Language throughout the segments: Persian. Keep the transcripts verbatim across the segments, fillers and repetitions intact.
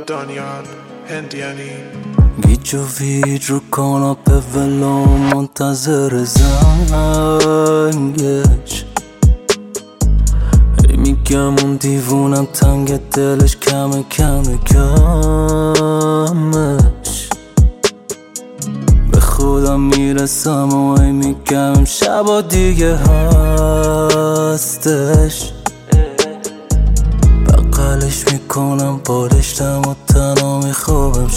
دانیال هندیانی. گیج و ویج رو کاناپه ولو منتظر زنگش. ای میگم اون دیوونم تنگ دلش کمه کمه کمش. به خودم میرسم و ای میگم شبا دیگه هستش. بغلش میکنم بالشتم و تنها میخوابم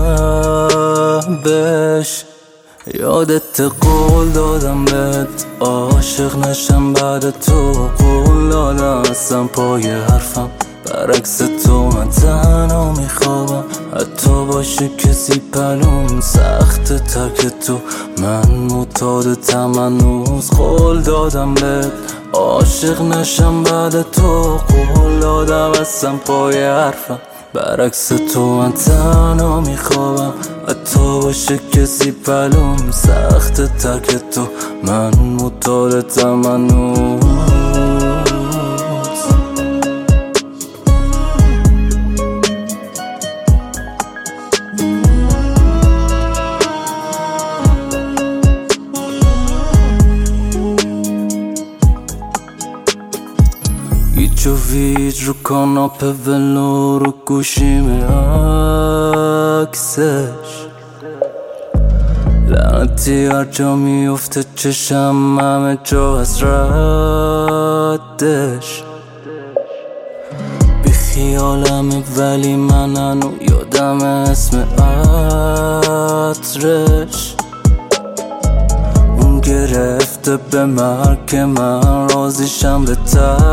شبش. یادت قول دادم بهت عاشق نشم بعد تو. قول دادم اصلا پای حرفم برعکس تو من تنها میخوابم. حتی باشه کسی پلوم سخت ترک تو. من معتاد تمنوز قول دادم بهت عاشق نشم بعد تو. قول دادم اصلا پای حرفم برعکس تو من تنها میخوابم. حتی باشه کسی پلوم سخت ترک تو. من معتاد تمنوز. گیج و ویج رو کاناپه ولو رو گوشیم عکسش. لعنتی هر جا میفته چشم همه جا از ردش. بی خیالمه ولی من هنو یادم اسم عطرش. اون گرفته به مرگ من راضیشم به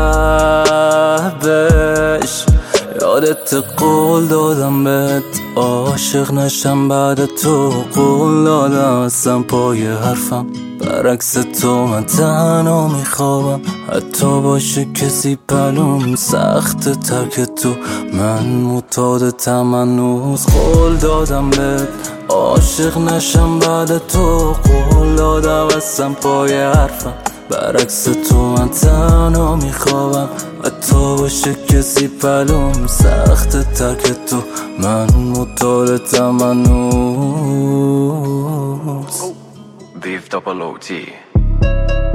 تبش. یادت قول دادم بهت عاشق نشم بعد تو. قول دادم اصلا پای حرفم برعکس تو من تنها میخوابم. حتی باشه کسی پلوم سخت ترک تو. من معتاد تمنوز قول دادم بهت عاشق نشم بعد تو. قول دادم اصلا پای حرفم برعکس تو من تنها میخوابم. حتی باشه کسی پلوم سخت ترک تو. من معتاد تمنوز. Viv double O T